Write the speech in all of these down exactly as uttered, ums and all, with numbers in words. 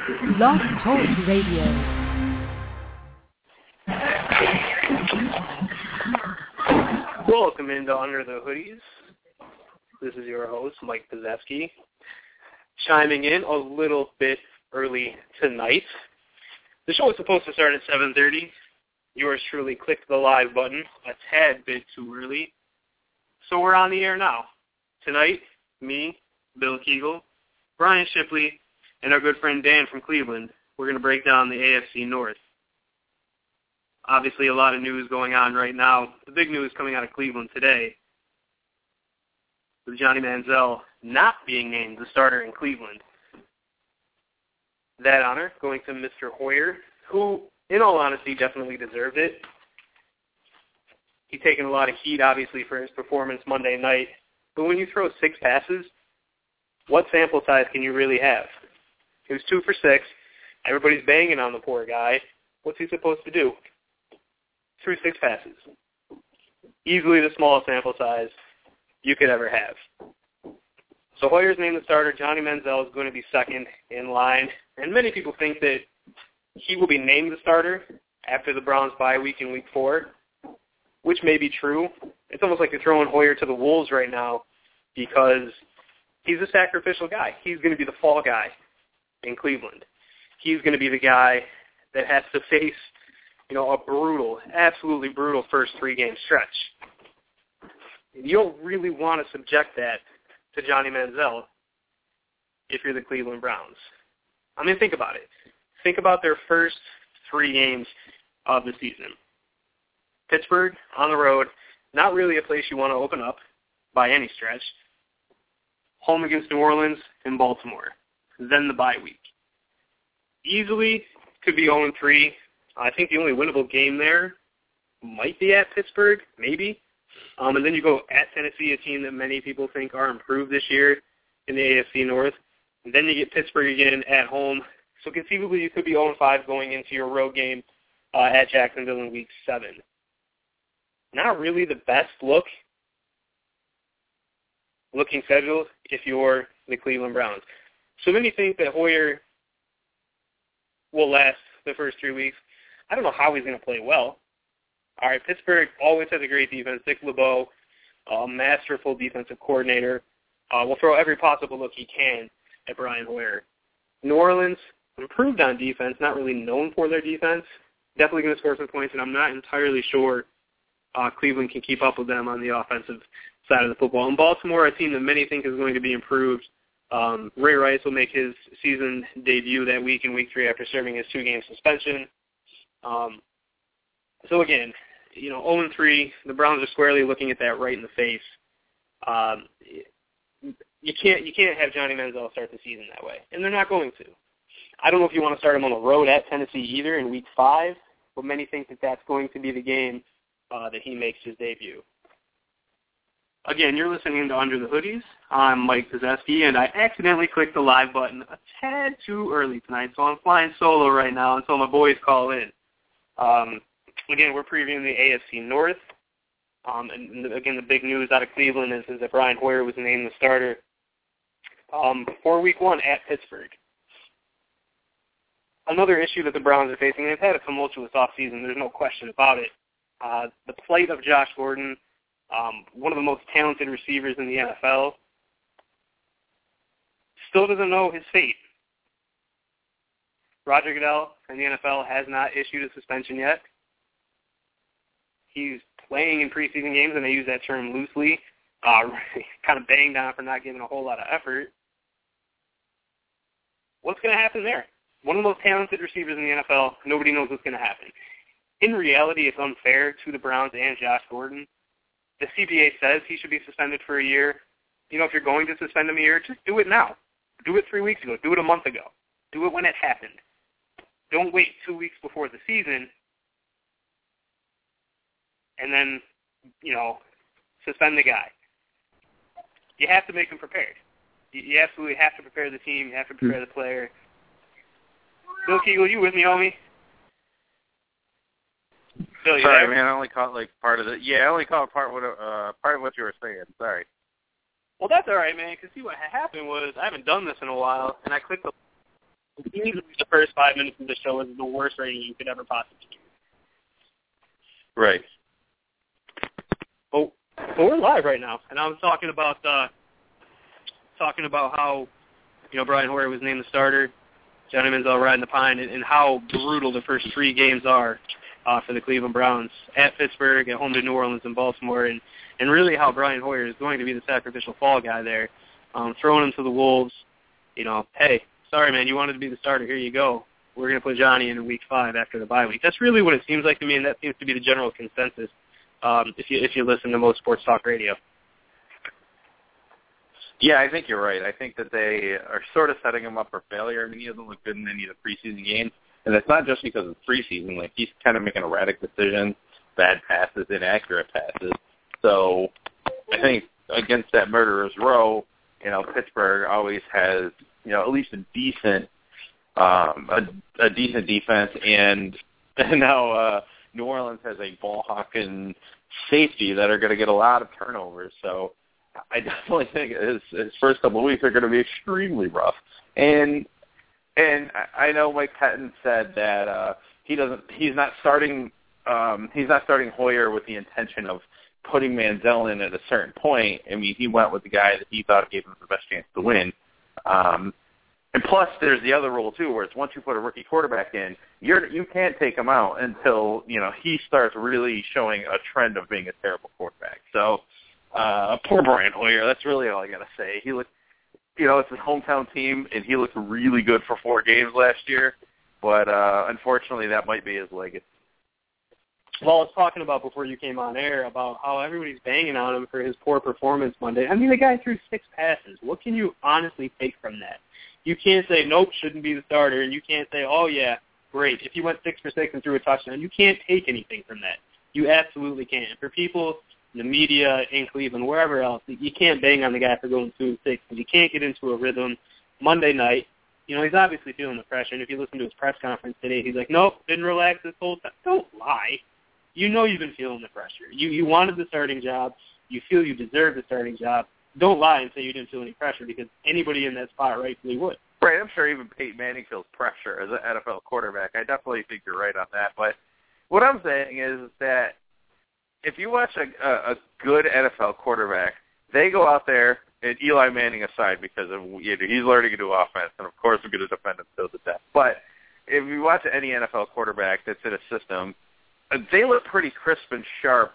Blog Talk Radio. Welcome into Under the Hoodies. This is your host, Mike Pazewski, chiming in a little bit early tonight. The show is supposed to start at seven thirty. Yours truly clicked the live button a tad bit too early. So we're on the air now. Tonight, me, Bill Kegel, Brian Shipley, and our good friend Dan from Cleveland, we're going to break down the A F C North. Obviously, a lot of news going on right now. The big news coming out of Cleveland today with Johnny Manziel not being named the starter in Cleveland. That honor going to Mister Hoyer, who, in all honesty, definitely deserved it. He's taken a lot of heat, obviously, for his performance Monday night. But when you throw six passes, what sample size can you really have? He was two for six. Everybody's banging on the poor guy. What's he supposed to do? Threw six passes. Easily the smallest sample size you could ever have. So Hoyer's named the starter. Johnny Manziel is going to be second in line. And many people think that he will be named the starter after the Browns bye week in week four, which may be true. It's almost like you're throwing Hoyer to the wolves right now because he's a sacrificial guy. He's going to be the fall guy in Cleveland. He's going to be the guy that has to face, you know, a brutal, absolutely brutal first three-game stretch. You don't really want to subject that to Johnny Manziel if you're the Cleveland Browns. I mean, think about it. Think about their first three games of the season. Pittsburgh, on the road, not really a place you want to open up by any stretch. Home against New Orleans and Baltimore. Then the bye week. Easily could be oh and three. I think the only winnable game there might be at Pittsburgh, maybe. Um, and then you go at Tennessee, a team that many people think are improved this year in the A F C North. And then you get Pittsburgh again at home. So conceivably you could be oh and five going into your road game uh, at Jacksonville in week seven. Not really the best look, looking schedule if you're the Cleveland Browns. So many think that Hoyer will last the first three weeks. I don't know how he's going to play well. All right, Pittsburgh always has a great defense. Dick LeBeau, a masterful defensive coordinator, uh, will throw every possible look he can at Brian Hoyer. New Orleans, improved on defense, not really known for their defense. Definitely going to score some points, and I'm not entirely sure uh, Cleveland can keep up with them on the offensive side of the football. And Baltimore, a team that many think is going to be improved. Um, Ray Rice will make his season debut that week in week three after serving his two-game suspension. Um, so again, you know, oh and three, the Browns are squarely looking at that right in the face. Um, you can't you can't have Johnny Manziel start the season that way, and they're not going to. I don't know if you want to start him on the road at Tennessee either in week five, but many think that that's going to be the game uh, that he makes his debut. Again, you're listening to Under the Hoodies. I'm Mike Pazewski, and I accidentally clicked the live button a tad too early tonight, so I'm flying solo right now until my boys call in. Um, again, we're previewing the A F C North. Um, and, again, the big news out of Cleveland is, is that Brian Hoyer was named the starter um, for week one at Pittsburgh. Another issue that the Browns are facing, they've had a tumultuous offseason, there's no question about it. Uh, the plight of Josh Gordon, Um, one of the most talented receivers in the N F L, still doesn't know his fate. Roger Goodell in the N F L has not issued a suspension yet. He's playing in preseason games, and they use that term loosely, uh, kind of banged on for not giving a whole lot of effort. What's going to happen there? One of the most talented receivers in the N F L, nobody knows what's going to happen. In reality, it's unfair to the Browns and Josh Gordon. The C B A says he should be suspended for a year. You know, if you're going to suspend him a year, just do it now. Do it three weeks ago. Do it a month ago. Do it when it happened. Don't wait two weeks before the season and then, you know, suspend the guy. You have to make him prepared. You absolutely have to prepare the team. You have to prepare the player. Bill Kegel, you with me, homie? Bill, you Sorry, there? man. I only caught like part of it. Yeah, I only caught part what uh part of what you were saying. Sorry. Well, that's all right, man. Because see, what happened was I haven't done this in a while, and I clicked the easily the first five minutes of the show is the worst rating you could ever possibly get. Right. Oh, but we're live right now, and I was talking about uh, talking about how, you know, Brian Hoyer was named the starter, Johnny Manziel riding the pine, and, and how brutal the first three games are uh, for the Cleveland Browns at Pittsburgh, at home to New Orleans and Baltimore, and, and really how Brian Hoyer is going to be the sacrificial fall guy there, um, throwing him to the Wolves. You know, hey, sorry, man, you wanted to be the starter. Here you go. We're going to put Johnny in in week five after the bye week. That's really what it seems like to me, and that seems to be the general consensus um, if you if you listen to most sports talk radio. Yeah, I think you're right. I think that they are sort of setting him up for failure. I mean, he doesn't look good in any of the preseason games, and it's not just because of preseason. Like, he's kind of making erratic decisions, bad passes, inaccurate passes. So I think against that murderer's row, you know, Pittsburgh always has, you know, at least a decent, um, a, a decent defense, and, and now uh, New Orleans has a ball-hawking safety that are going to get a lot of turnovers. So I definitely think his, his first couple of weeks are going to be extremely rough. And and I know Mike Pettin said that uh, he doesn't, he's not starting, um, he's not starting Hoyer with the intention of putting Manziel in at a certain point. I mean, he went with the guy that he thought gave him the best chance to win. Um, and plus, there's the other rule too, where it's once you put a rookie quarterback in, you're you can't take him out until you know he starts really showing a trend of being a terrible quarterback. So. Uh, poor Brian Hoyer. That's really all I got to say. He looked, you know, it's his hometown team, and he looked really good for four games last year. But uh, unfortunately, that might be his legacy. Well, I was talking about before you came on air about how everybody's banging on him for his poor performance Monday. I mean, the guy threw six passes. What can you honestly take from that? You can't say, nope, shouldn't be the starter, and you can't say, oh, yeah, great. If he went six for six and threw a touchdown, you can't take anything from that. You absolutely can't. For people, the media in Cleveland, wherever else, you can't bang on the guy for going two and six because you can't get into a rhythm. Monday night, you know, he's obviously feeling the pressure, and if you listen to his press conference today, he's like, nope, didn't relax this whole time. Don't lie. You know you've been feeling the pressure. You you wanted the starting job. You feel you deserve the starting job. Don't lie and say you didn't feel any pressure because anybody in that spot rightfully would. Right, I'm sure even Peyton Manning feels pressure as an N F L quarterback. I definitely think you're right on that. But what I'm saying is that if you watch a, a, a good N F L quarterback, they go out there, and Eli Manning aside, because of, you know, he's learning to do offense, and of course we're going to defend him till the death. But if you watch any N F L quarterback that's in a system, they look pretty crisp and sharp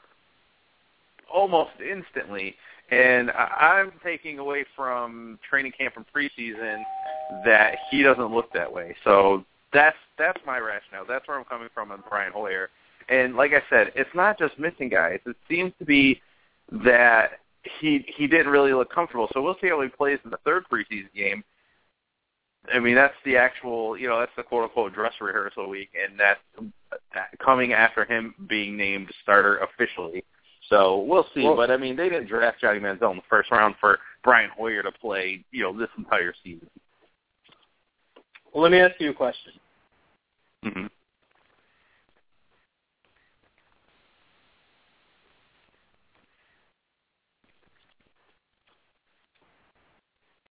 almost instantly. And I'm taking away from training camp and preseason that he doesn't look that way. So that's that's my rationale. That's where I'm coming from on Brian Hoyer. And like I said, it's not just missing guys. It seems to be that he he didn't really look comfortable. So we'll see how he plays in the third preseason game. I mean, that's the actual, you know, that's the quote-unquote dress rehearsal week, and that's coming after him being named starter officially. So we'll see. Well, but, I mean, they didn't draft Johnny Manziel in the first round for Brian Hoyer to play, you know, this entire season. Well, let me ask you a question. Mm-hmm.